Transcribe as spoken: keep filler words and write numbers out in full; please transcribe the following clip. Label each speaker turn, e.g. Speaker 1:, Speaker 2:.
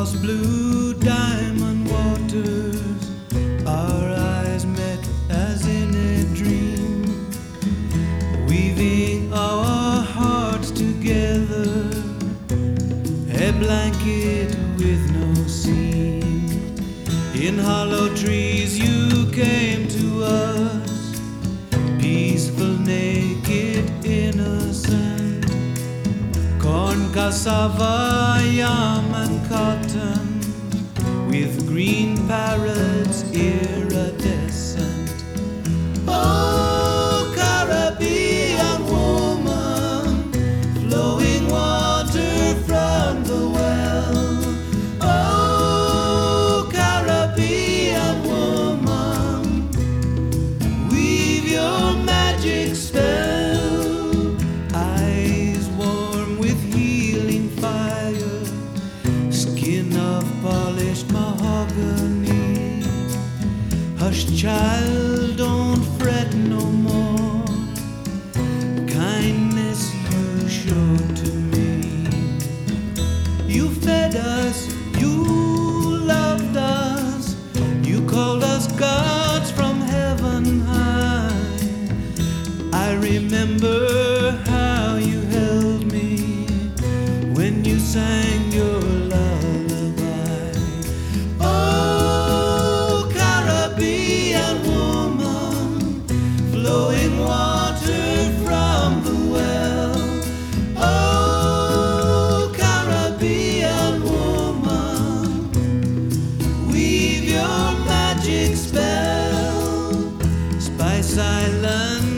Speaker 1: Across blue diamond waters, our eyes met as in a dream, weaving our hearts together, a blanket with no seam. In hollow trees you came to us, peaceful, naked, innocent. Corn, cassava, yam and cotton, with green parrots iridescent. Oh, Caribbean woman, flowing water from the well. Oh, Caribbean woman, weave your magic spell. Eyes warm with healing fire, skin of polished mahogany. Hush, child, don't fret no more, kindness you showed to me. You fed us, you loved us, you called us gods from heaven high. I remember how you held me when you sang your lullaby. Oh, Caribbean woman, flowing water from the well. Oh, Caribbean woman, weave your magic spell. Spice Island